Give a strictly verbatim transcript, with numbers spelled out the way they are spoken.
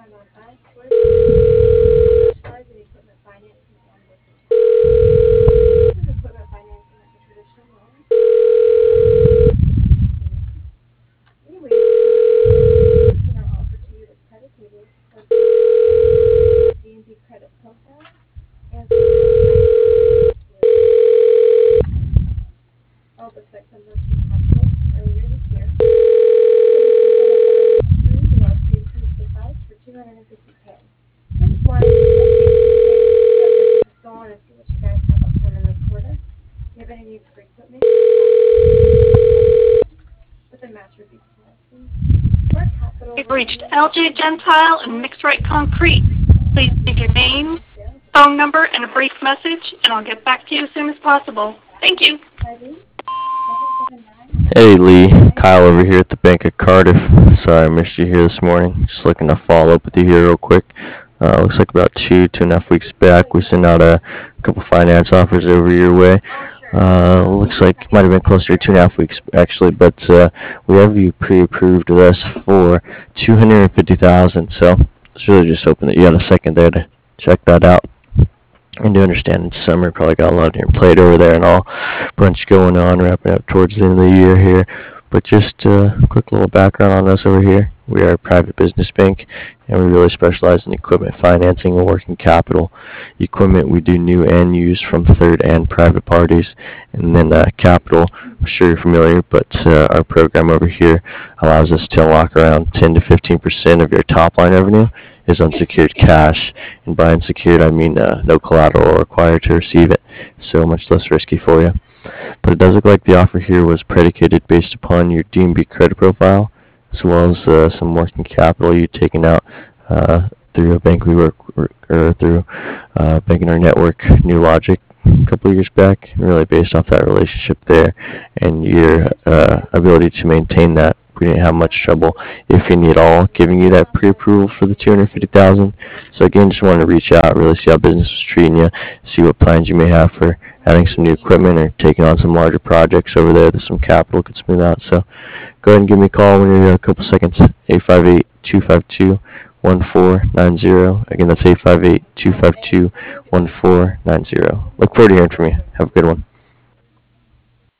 You've reached L J Gentile and Mixed Right Concrete. Please leave your name, phone number, and a brief message, and I'll get back to you as soon as possible. Thank you. Hey Lee, Kyle over here at the Bank of Cardiff. Sorry I missed you here this morning. Just looking to follow up with you here real quick. Uh, looks like about two, two and a half weeks back, we sent out a couple finance offers over your way. Uh, looks like it might have been closer to two and a half weeks actually, but uh, we have you pre-approved with us for two hundred fifty thousand dollars. So it's really just hoping that you had a second there to check that out. I do understand it's summer, probably got a lot on your plate over there and all, brunch going on, wrapping up towards the end of the year here. But just a quick little background on us over here. We are a private business bank, and we really specialize in equipment financing and working capital. Equipment we do new and used from third and private parties. And then uh, capital, I'm sure you're familiar, but uh, our program over here allows us to unlock around ten to fifteen percent of your top line revenue is unsecured cash, and by unsecured I mean uh, no collateral required to receive it, so much less risky for you. But it does look like the offer here was predicated based upon your D and B credit profile, as well as uh, some working capital you'd taken out uh, through a bank we work, or through uh, bank in our network, New Logic, a couple of years back, really based off that relationship there and your uh, ability to maintain that. We didn't have much trouble, if any at all, giving you that pre-approval for the two hundred fifty thousand dollars. So again, just wanted to reach out, really see how business was treating you, see what plans you may have for adding some new equipment or taking on some larger projects over there that some capital could smooth out. So go ahead and give me a call when you're here in a couple seconds. eight five eight, two five two, one four nine zero. Again, that's eight five eight, two five two, one four nine zero. Look forward to hearing from you. Have a good one.